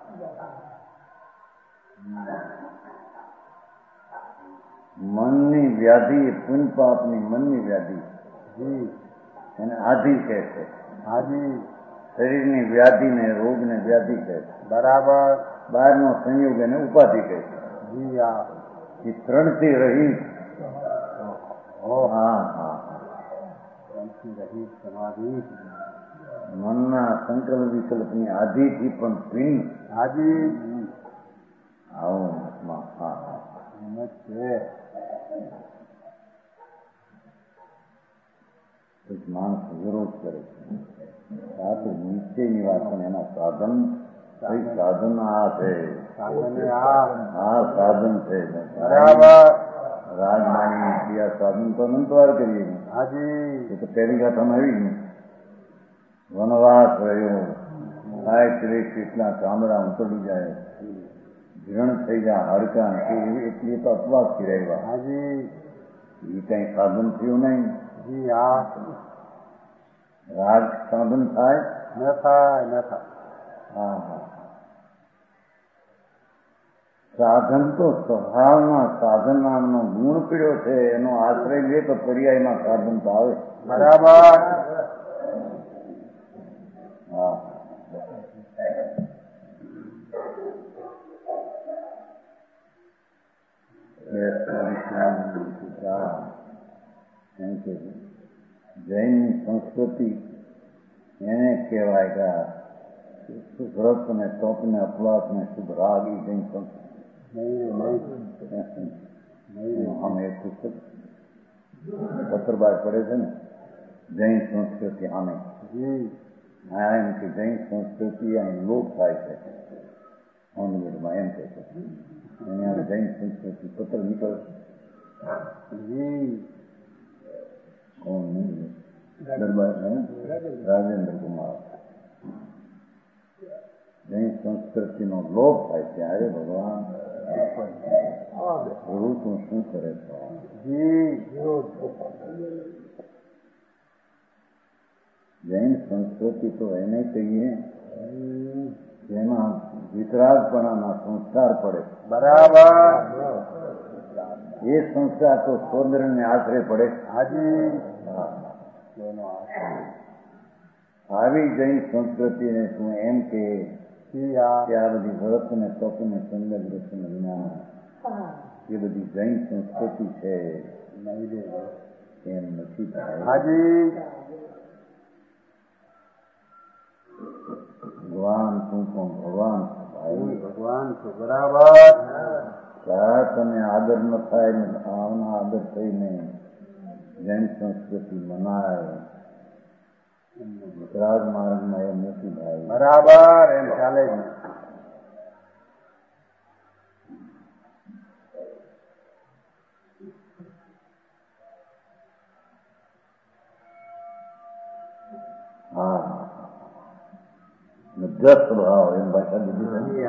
મનની વ્યાધિ પુણ્યપાપની મનની વ્યાધિ જી એને આધિ કહે છે. હાજી શરીરની વ્યાધિ ને રોગ ને વ્યાધિ કહે છે. બરાબર. બહારનો સંયોગ એને ઉપાધિ કહે છે. જી આ એ ત્રણથી રહિત. હા સમાધિ. મનના સંકલ્પ વિકલ્પની આધિથી પણ ભિન્ન. હાજી આવું છે. માણસ વિરોધ કરે છે. આ તો નિશ્ચયની વાત, પણ એના સાધન સાધન આ છે. આ સાધન છે. બરાબર. રાજમાની ક્રિયા સાધન તો અનંતવાર કરીએ. હાજી એ તો પહેલી ગાથામાં આવી ગઈ. વનવાસ રહ્યો, 60 કેટલા ચામડા ઉતરી જાય, જીર્ણ થઈ જાય હાડકા, એટલી તો અપવાસ કર્યા. હાજી એ કઈ સાધન થયું નહીં. જી આ રાગ સાધન થાય ન થાય ન થાય. હા સાધન તો સ્વભાવમાં સાધન નામનો ગુણ પીડ્યો છે, એનો આશ્રય લે તો પર્યાયમાં સાધન તો આવે. બરાબર. હા જૈન સંસ્કૃતિ એને કહેવાય કે શુભ વ્રત ને તપ ને અપવાસ ને શુભ રાગ એ જૈન સંસ્કૃતિ. આમ એક પુસ્તક પત્ર બહાર પડે છે ને, જૈન સંસ્કૃતિ. આમે હા એમ કે જૈન સંસ્કૃતિ અહીં લોપ થાય છે. ઓનવેડમાં એમ કહે છે અહીંયા જૈન સંસ્કૃતિ પત્ર નીકળે. કોણ નહીં? દરબાર રાજેન્દ્ર કુમાર. જૈન સંસ્કૃતિનો લોપ થાય ત્યારે ભગવાન પ્રભુ તું શું કરે છે? જૈન સંસ્કૃતિ તો એને કહીએ જેમાં વિતરાગપણાના સંસ્કાર પડે. બરાબર. એ સંસ્કાર તો સૌંદર્યને આશરે પડે. હાજી આવી જૈન સંસ્કૃતિને તું એમ કે આ બધી વ્રત ને તપ ને સંગત રચન જ્ઞાન એ બધી જૈન સંસ્કૃતિ છે એમ નથી થાય. હાજી ભગવાન તું પણ ભગવાન ભગવાન છે. બરાબર. ત્યાં તને આદર ન થાય ને આવના આદર થઈને જૈન સંસ્કૃતિ મનાય. વિતરાગ માર્ગમાં એ નથી થાય. બરાબર. એમ ચાલે જ. હા મધ્યસ્થ ભાવ એમ ભાષા દીધી.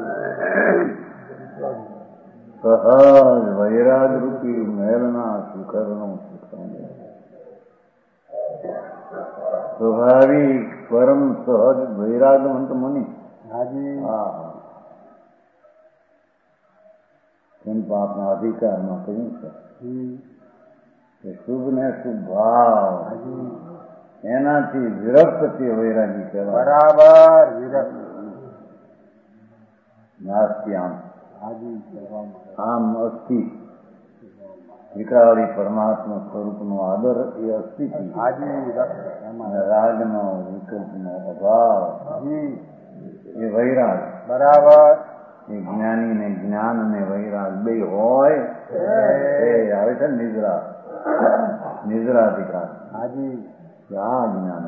સહજ વૈરાગ રૂપી મહેલના શિખરનો સ્વાભાવિક પરમ સહજ વૈરાગવંત મુનિ. હા પાપના અધિકારમાં કહ્યું છે કે શુભ ને શુભ ભાવ એનાથી વિરક્ત તે વૈરાગી કહેવાય. બરાબર. વિરક્ત. નાસ્તિ આમ અસ્થિ વિકરાળી પરમાત્મા સ્વરૂપનો આદર એ અસ્થિતિ. રાગનો વિકલ્પનો અભાવ એ વૈરાગ. બરાબર. એ જ્ઞાની ને જ્ઞાન ને વૈરાગ બે હોય એ આવે છે નિદ્રા નિદ્રાધિકાર. આ જ્ઞાન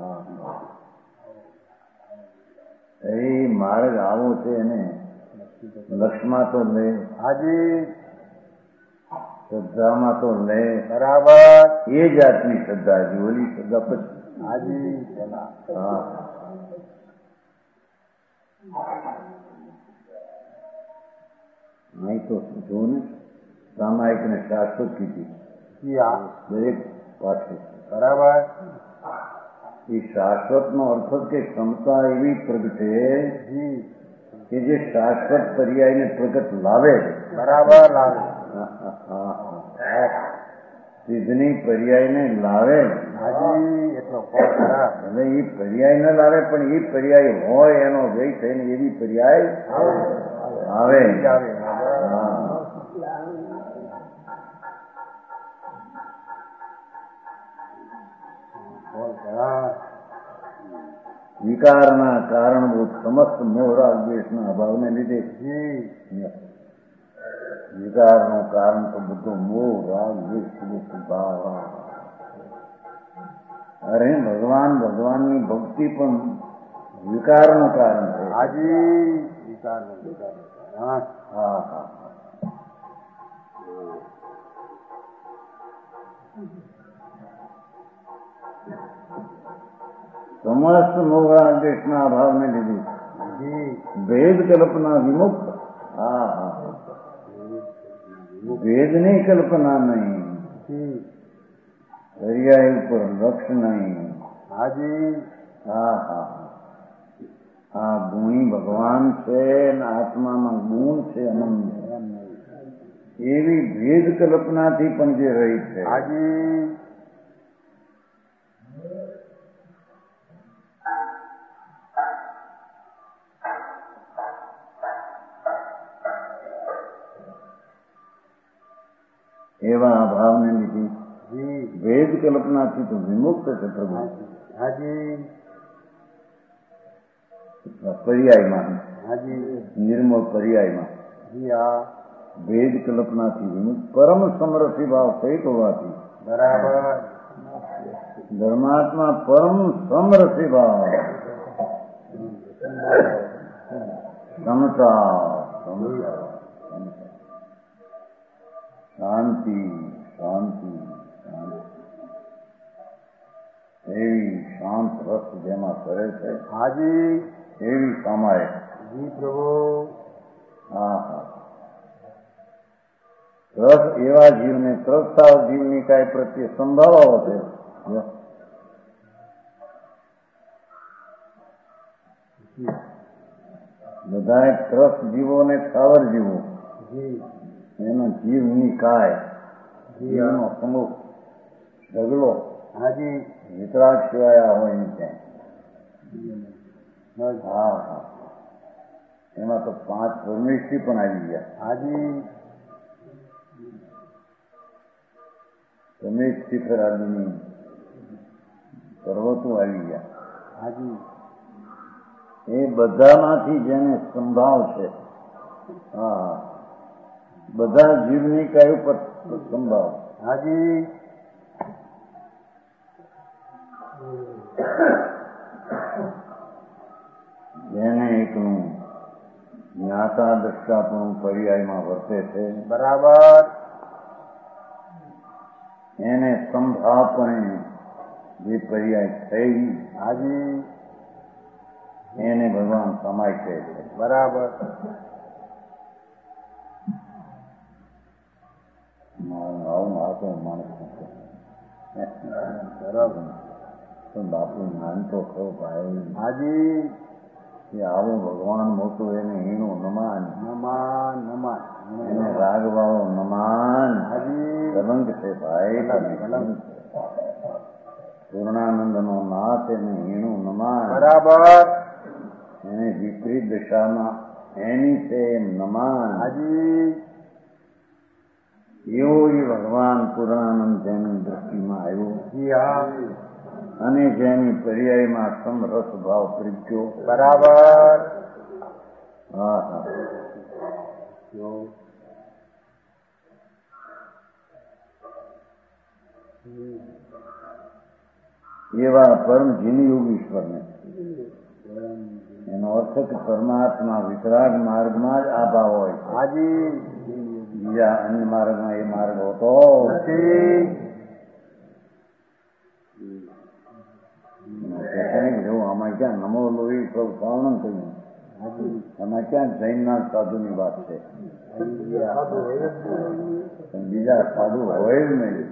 એ માર્ગ આવો છે એને લક્ષ્મા તો લે. શ્રદ્ધામાં તો લે બરાબર એ જાતની શ્રદ્ધા હજી ઓલી શ્રદ્ધા પછી. હાજી હા નહીં તો જો ને સામાયિક ને શાશ્વત કીધી જી હા દરેક પાઠે. બરાબર એ શાશ્વતનો અર્થ કે ક્ષમતા એવી પ્રગટે જી કે જે શાશ્વત પર્યાયને પ્રગટ લાવે. બરાબર લાવે સિદ્ધની પર્યાયને લાવે. હાજી એટલો ખરા એટલે એ પર્યાય ન લાવે પણ એ પર્યાય હોય એનો વ્યય થઈને એવી પર્યાય આવે. વિકારના કારણભૂત સમસ્ત મોહ રાગ દ્વેષના અભાવને લીધે વિકારનું કારણ તો બધું મોહ રાગ દ્વેષ ભાવ. અરે ભગવાનની ભક્તિ પણ વિકારનું કારણ છે. હાજી વિકાર હા હા સમસ્ત મોહ દેશના અભાવને લીધે ભેદ કલ્પના વિમુક્ત. હા હા ભેદની કલ્પના નહીં, પર્યાય ઉપર લક્ષ નહીં. હાજી હા હા આ ગુણી ભગવાન છે ને આત્મામાં ગુણ છે અનંત. એવી ભેદ કલ્પનાથી પણ જે રહી છે. હાજી એવા અભાવને લીધે ભેદ કલ્પનાથી તો વિમુક્ત છે પ્રભુ. હાજી પર્યાયમાં હાજી નિર્મળ પર્યાયમાં જી હા ભેદ કલ્પનાથી વિમુક્ત પરમ સમરસી ભાવ સહિત હોવાથી બરાબર ધર્માત્મા પરમ સમરસી ભાવ સમતા શાંતિ શાંતિ એવી શાંત રસ જેમાં કરે છે. હાજી એવી સામાય જી પ્રભુ. હા હા રસ એવા જીવને ત્રસ્તા જીવની કાંઈ પ્રત્યે સંભાવો છે. બધા ત્રસ જીવો ને સ્થાવર જીવો એનો જીવની કાય જીવનો સમૂહ ઢગલો હાજી વિતરાગ સિવાય હોય ને ત્યાં. હા હા એમાં તો 5 પરમેષ્ઠી પણ આવી ગયા. હાજી તમે શિખર આદિની પર્વતો આવી ગયા. હાજી એ બધામાંથી જેને સંભાવ છે. હા બધા જીવની કાય ઉપર સંભાવ. હાજી જેને એકલું જ્ઞાતા દ્રષ્ટાપણું પર્યાયમાં વર્તે છે. બરાબર એને સંભાવપણે જે પર્યાય થઈ હાજી એને ભગવાન સમાય કહે છે. બરાબર આવું માતો માણસ બરાબર પણ બાપુ માનતો ખરો ભાઈ. હાજી કે આવું ભગવાન મોટું એને હીણું નમાન નમાન નમાન એને રાગવાળો નમાન. હાજી કલંક છે ભાઈ કલંક. પૂર્ણાનંદ નો નાથ એને હીણું નમાન. બરાબર એને વિપરીત દિશામાં એની છે એમ નમાન. હાજી એવો એ ભગવાન પૂર્ણાનંદ જેની દ્રષ્ટિમાં આવ્યો જી હા અને જેની પર્યાયમાં સમરસ ભાવ પ્રગટ્યો. બરાબર હા હા એવા પરમ જીનયોગ ઈશ્વરને એનો અર્થ કે પરમાત્મા વિતરાગ માર્ગમાં જ આ ભાવ હોય. હાજી બીજા અન્ય માર્ગમાં એ માર્ગ હોતો નથી. જેવું આમાં ક્યાં નમો લોહી સૌ શ્રાવણ કહ્યું, આમાં ક્યાં જૈનના સાધુની વાત છે? બીજા સાધુ હોય જ નહીં.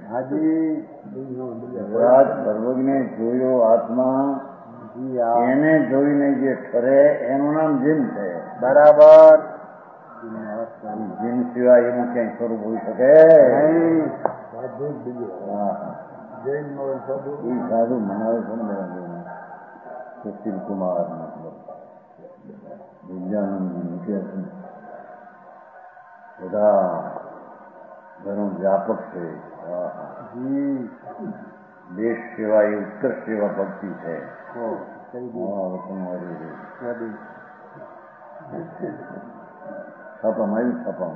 રાજ સર્વજ્ઞે જોયો આત્મા, એને જોઈને જે ઠરે એનું નામ જીન છે. બરાબર. જીન સિવાય એનું ક્યાંય સ્વરૂપ હોઈ શકે? એ સાધુ મનાવે છે ને સુશીલ કુમાર વિદ્યાનંદ મુખ્ય બધા ઘણું વ્યાપક છે. દેશ સેવા એ ઉત્કર્ષ સેવા ભક્તિ છે. છાપામાં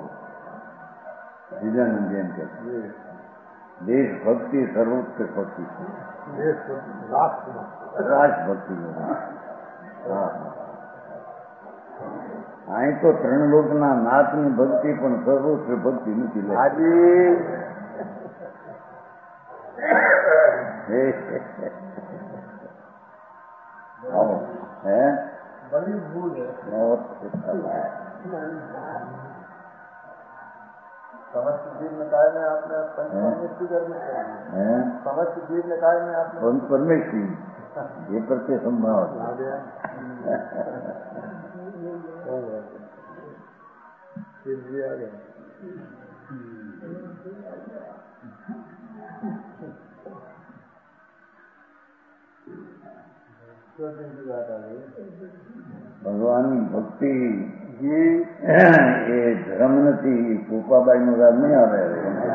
વિદ્યાનંદ એમ કે દેશ ભક્તિ સર્વોત્કૃષ્ટ ભક્તિ છે. રાષ્ટ્રભક્તિ. અહીં તો ત્રણ લોકના નાથની ભક્તિ પણ સર્વોત્કૃષ્ટ ભક્તિ નથી લે. પરમેશ્વરી એ પ્રત્યે સંભાવ ભગવાનની ભક્તિ એ ધર્મ નથી. કૃપાબાઈ નું રાજ નહીં આવે.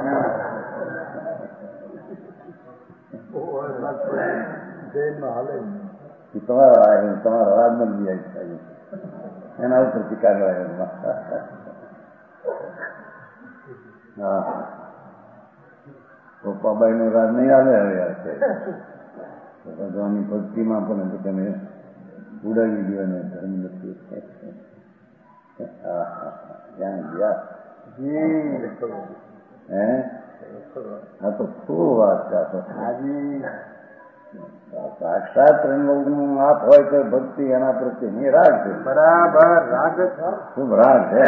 તમારા રાજમાં જ એના ઉપર ટીકા હા કૃપાબાઈ નું રાજ નહીં આવે. હવે ભગવાનની ભક્તિમાં પણ તમે ઉડાવી ગયો ને ધર્મ નથી. ત્યાં ગયા આ તો શું વાત છે. સાક્ષાત ત્રિલોકનું આપ હોય તો ભક્તિ એના પ્રત્યે ની રાગ છે. બરાબર. રાગ ખૂબ રાગ છે.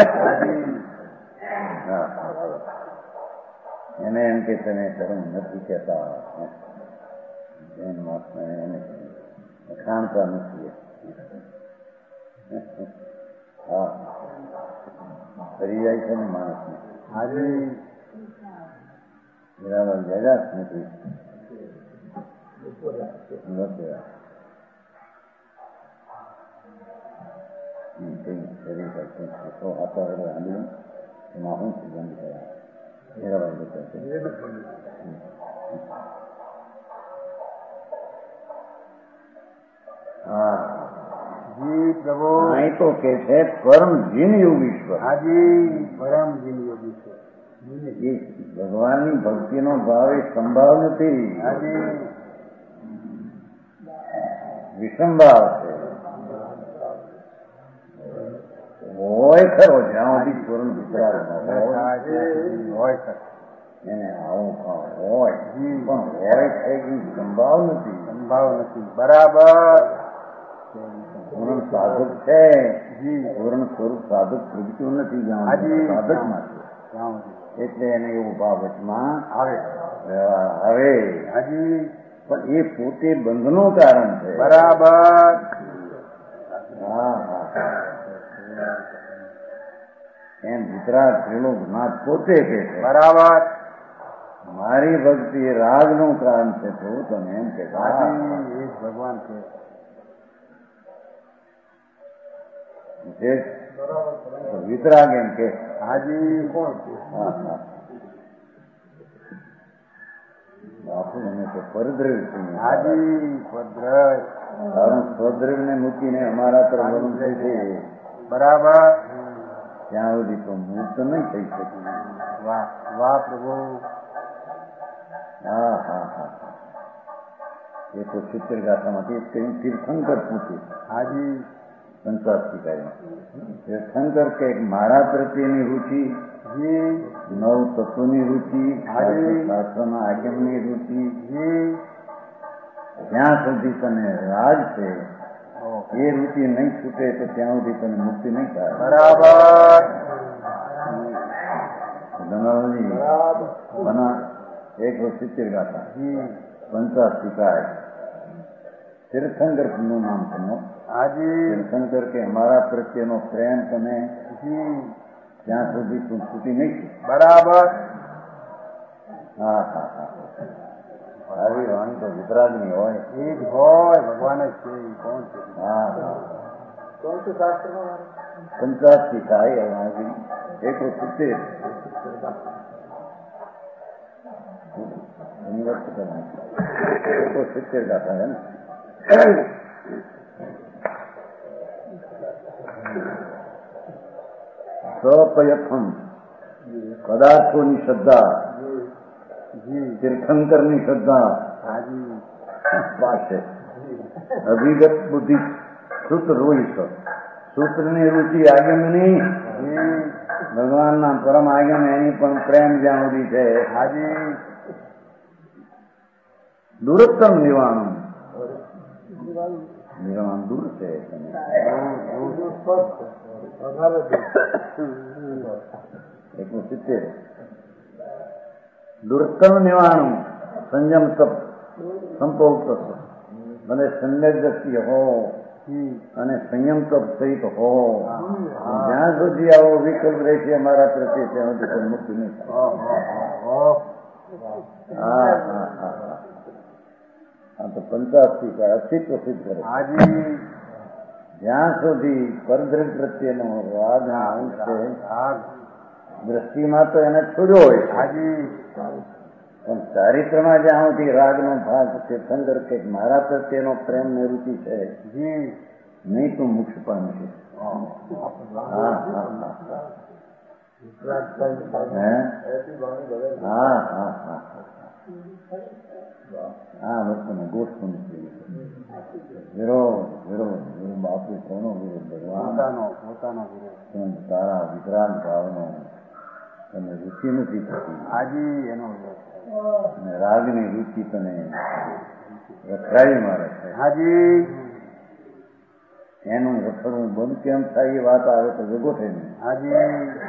એને એમ કે તને ધર્મ નથી કહેતા. જૈન મહાત્મા એને ખાણતા નથી. હા ફરી જાય છે ને માણસને. બરાબર જગા નથી. એમાં હું સુગંધ કરા અહીં તો કે છે પરમ જીન યોગીશ્વર. પરમ જીન યોગીશ્વર. ભગવાનની ભક્તિનો ભાવ એ સંભાવ નથી, વિષમભાવ છે. હોય ખરો જ્યાં સુધી પૂર્ણ વિચાર હોય એને આવું હોય પણ હોય છે એ સંભાવ નથી. બરાબર. પૂર્ણ સાધક છે. પૂર્ણ સ્વરૂપ સાધક પ્રગટ્યું નથી સાધક માટે. એટલે એને એવું ભાવ વચમાં આવે. પણ એ પોતે બંધનું કારણ છે. બરાબર. એમ વિતરાગ ત્રિલોકનાથ પોતે કે છે. બરાબર. મારી ભક્તિ રાગનું કારણ છે. તો તમે એમ કે ભગવાન છે. વિતરાગ એમ કે કોણ બાપુ મને તો પરદ્રવ્ય છે. કારણ સ્વદ્રવ્યને મૂકીને અમારા પર વરુણ થાય છે. બરાબર. ત્યાં સુધી તો મુક્ત નહીં થઈ શકે. વાહ પ્રભુ. એ તો ચિત્ર ગાથામાંથી કઈ તીર્થંકર પૂછે. શંકર શંકર કે મારા પ્રત્યેની રુચિ જી નવ તત્વની રુચિ, હાજી. શાસ્ત્રના આગમની રુચિ, જી જ્યાં સુધી તને રાગ છે ઓહો. એ રુચિ નહીં છૂટે તો ત્યાં સુધી તને મુક્તિ નહીં થાય. બરાબર ધનવાજી બના 170 ગાતા જી 85 काय तीर्थंकर નું નામ તનો હાજી तीर्थंकर કે અમારા પ્રત્યેનો પ્રેમ તને જી ત્યાં સુધી તું છૂટી નહીં છે. બરાબર હા હા હા આવી વાણી તો વિતરાગની હોય. એ જ હોય ભગવાન જ છે ઈ કોણ છે હા હા કોણ છે શાસ્ત્રમાં 85 काय અમારી 170 170 ગાતા है ना. સપયથમ પદાર્થોની શ્રદ્ધા, જી તીર્થંકરની શ્રદ્ધા હાજી પાસે અભિગત બુદ્ધિ સૂત્ર રોઈ છે. સૂત્રની રુચિ આગમની જી ભગવાનના પરમ આગમ એની પણ પ્રેમ જ્યાં સુધી છે. હાજી દૂરત્તમ નિવાણું નિર્વાણ દૂર છે. 170 દુર્તમ નિવાણું સંયમ તપ સંપોક્ત મને સમ્યક દ્રષ્ટિ હો અને સંયમ તપ સહિત હો. જ્યાં સુધી આવો વિકલ્પ રહેશે અમારા પ્રત્યે ત્યાં સુધી કોઈ મુક્તિ નહીં થાય. હા હા હા હા તો 85 का અસ્તિત્વ સિદ્ધ કરે. હાજી જ્યાં સુધી પરદ્રવ્ય પ્રત્યેનો રાગ અંશ છે દ્રષ્ટિમાં તો એને છોડ્યો હોય હાજી પણ ચારિત્રમાં જ્યાં સુધી રાગનો ભાગ તીર્થંકર કે મારા પ્રત્યેનો પ્રેમ ને રુચિ છે જી નહીં તો મોક્ષ પામશે. હા હા હા હા હા હા આ વસ્તુને ગોઠવું વિરોધ વિરોધ વિરોધ બાપુ કોનો વિરોધ ભગવાન પોતાનો વિરોધ તારા વિતરાગ ભાવનો તને રુચિ નથી થતી. હાજી એનો અને રાગની રુચિ તને રખડાવી મારે છે. હાજી એનું રખડવું બંધ કેમ થાય એ વાત આવે તો ભેગો થઈ નહીં. હાજી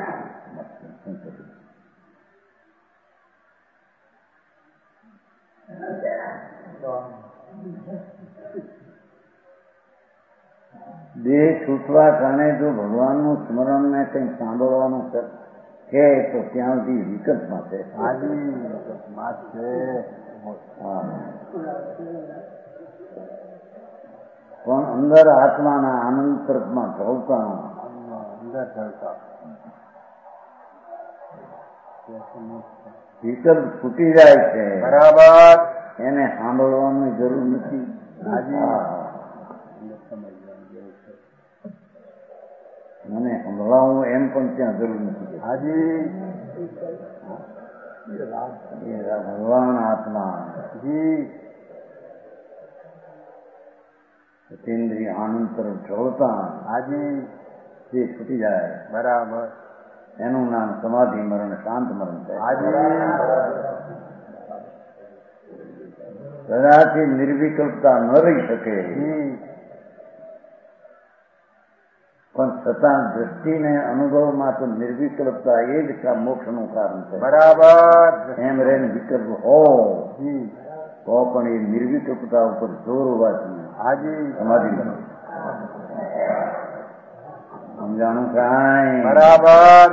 દેહ છૂટવા કારણે જો ભગવાનનું સ્મરણ ને કંઈ સાંભળવાનું છે તો ત્યાં સુધી વિકલ્પમાં છે. હાજી માત છે હા પણ અંદર આત્માના આનંદ તરફમાં ઢોળતા અંદર ચડતા વિકલ્પ છૂટી જાય છે. બરાબર એને સાંભળવાની જરૂર નથી. હાજી મને સંભળાવું એમ પણ ત્યાં જરૂર નથી. હાજી એ ભગવાન આત્મા જી સતેન્દ્રિય આનંદ તરફ ઢોળતા હાજી જે છૂટી જાય બરાબર એનું નામ સમાધિ મરણ શાંત મરણ છે. હાજી કદાચ નિર્વિકલ્પતા ન રહી શકે પણ છતાં દ્રષ્ટિને અનુભવમાં તો નિર્વિકલ્પતા એ જ મોક્ષનું કારણ છે. બરાબર એમ રહીને વિકલ્પ હો તો પણ એ નિર્વિકલ્પતા ઉપર જોર હોવાથી હાજી સમાધિ સમજાણું કાંઈ? બરાબર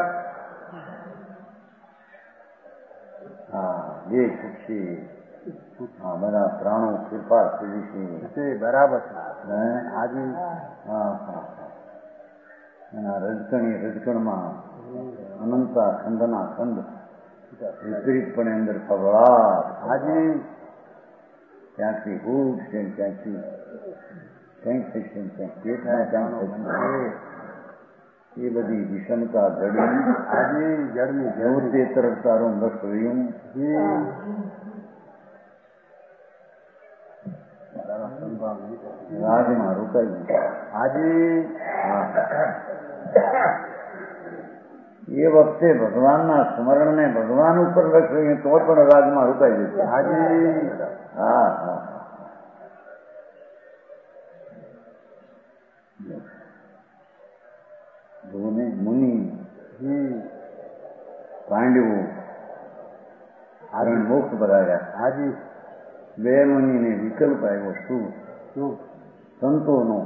હા જે છૂટશે હા બધા પ્રાણો કૃપા સુધી છે બરાબર હાજી હા હા એના રજકણમાં અનંતા ખંડના ખંડ વિપરીતપણે અંદર ફબળાટ હાજી ત્યાંથી ભૂખ છે ત્યાંથી કંઈક થશે પેટમાં ક્યાંક થશે એ બધી વિષમતા જડી હાજી જડની જેવું તે તરફ તારું લક્ષ રહ્યું રાજમાં રોકાઈ ગયું. હાજી એ વખતે ભગવાનના સ્મરણને ભગવાન ઉપર લખીએ તો પણ રાગમાં રોકાઈ જશે. હાજી. હા હા. મુનિ પાંડવો મોક્ષ બરાવ્યા. હાજી. બે મુનિને વિકલ્પ આવ્યો. શું? સંતોનો.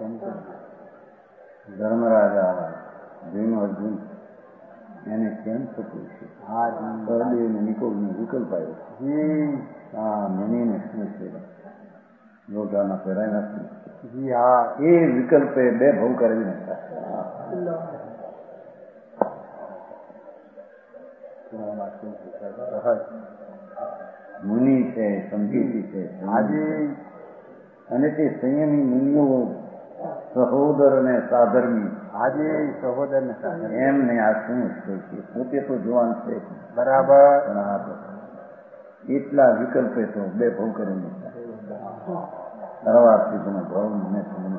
ધર્મરાજા ભીમ અર્જુન એને કેમ થતું છે? સહદેવને નિકોલનો વિકલ્પ આવ્યો. હા, મુનિને શું છે? લોટાના પહેરાયા. એ વિકલ્પે બે ભવ કરી નાખ્યા. મુનિ છે, સંગીતી છે. અને તે સંયમી મુનિઓ સહોદર અને સાધર્મી. સહોદર ને એમને આ શું છે? પોતે તો જોવાન છે બરાબર. એટલા વિકલ્પે તો બે ભવ કરી નાખ્યા. સર્વાર્થી તમે ભાવ મને સમજ.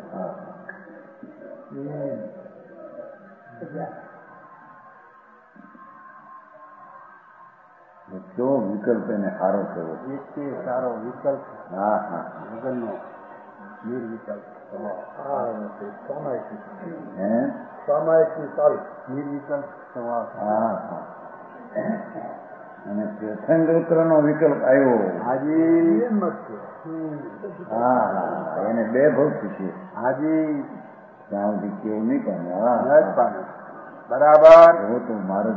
કેવો વિકલ્પ એને સારો થયો? સારો વિકલ્પ. હા હા. વગરનો નિર્વિકલ્પ. નિર્વિકલ્પ સ્વભાવ. હા હા. અને તીર્થંકરનો વિકલ્પ આવ્યો. હા હા. એને બે ભવ થશે. ત્યાં સુધી કેવું નહીં પામે. બરાબર. એવો તો મારે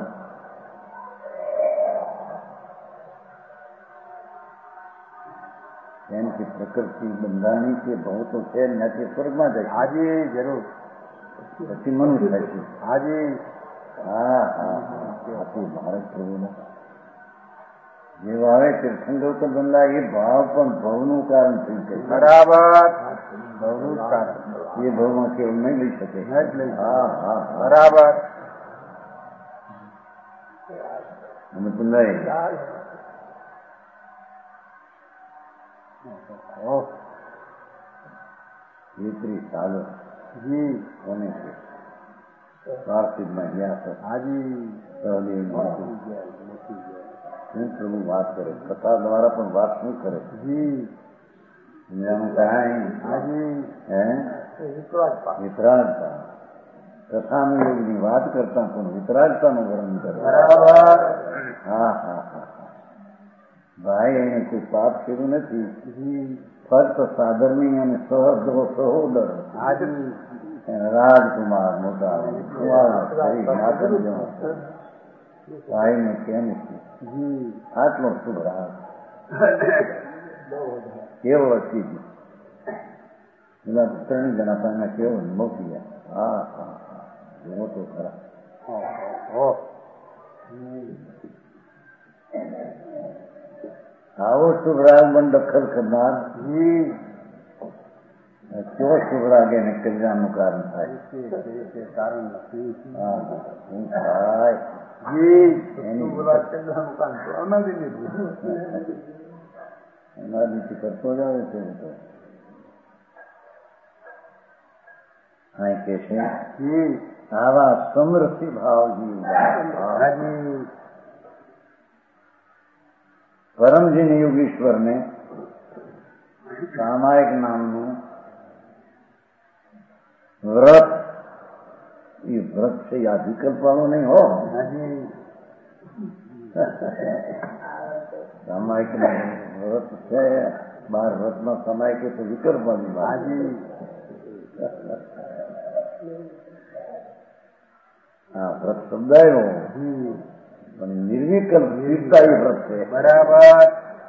એમ કે પ્રકૃતિ બંધાણી છે, ભાવ તો છે નથી, સ્વર્ગમાં જાય. જરૂર. પછી મનુષ્ય થાય છે. હા હા. આથી ભારત પ્રભુના જે ભાવે તીર્થંકર બંધાય એ ભાવ પણ ભવનું કારણ થઈ છે. બરાબર. ભવનું કારણ. એ ભાવમાં કેવું નહીં લઈ શકે. હા હા. બરાબર. અને બંધાય એટલી સાલો કોને છે? કાર્તિકમાં ગયા છે. શું પ્રભુ વાત કરે? કથા દ્વારા પણ વાત શું કરે? વિતરાગતા. કથાનું યોગની વાત કરતા પણ વિતરાગતાનું વર્ણન કરે. હા હા હા. ભાઈ એને કોઈ પાપ કર્યું નથી, ફક્ત સાધર્મી અને સહોદર રાજકુમાર મોટા ભાઈને કેમ છે? આટલો શુભ રાગ કેવો હતી? ત્રણ જણા પાસે કેવો મોકલી. હા હા હા. એવો તો ખરા. આવો શુભ રાગ પણ દખલ કરનાર કેવો શુભ રાગ એને કલ્યાણનું કારણ થાય. એનાથી કરતો જ આવે છે. કે છે આવા સમરસી ભાવજી પરમજીન યોગીશ્વરને સામાયિક નામનું વ્રત, એ વ્રત છે આ વિકલ્પ વાળું નહીં હો. સામાયિક વ્રત છે. 12 વ્રતનો સામાયિક તો વિકલ્પ વાળી વાત. હા, વ્રત શબ્દ આવ્યો પણ નિર્વિકલ્પ સ્થિરતા એ વ્રત છે. બરાબર.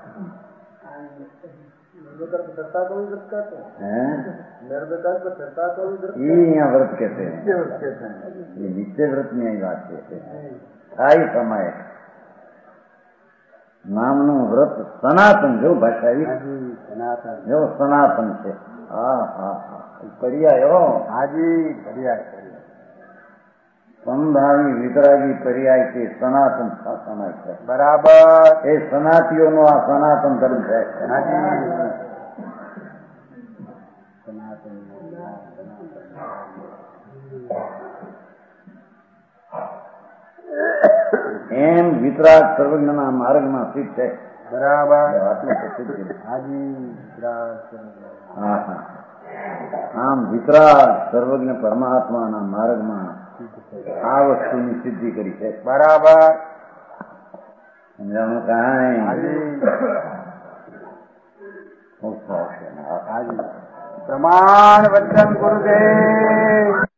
અહીંયા વ્રત કે છે એ નિત્ય વ્રત ની વાત છે. થાય સમય નામનું વ્રત સનાતન જો ભાષા જો સનાતન છે. હા હા હા. પર્યાય સંભાવી વિતરાગી પર્યાય છે. સનાતન શાસન છે. બરાબર. એ સનાતીઓનો આ સનાતન ધર્મ છે. વિતરાગ સર્વજ્ઞના માર્ગમાં સ્થિત છે. બરાબર. હાજી. હા હા. આમ વિતરાગ સર્વજ્ઞ પરમાત્માના માર્ગમાં આ વસ્તુની સિદ્ધિ કરી છે. બરાબર. સમજાણું કાંઈ? પ્રમાણ વચન ગુરુદેવ.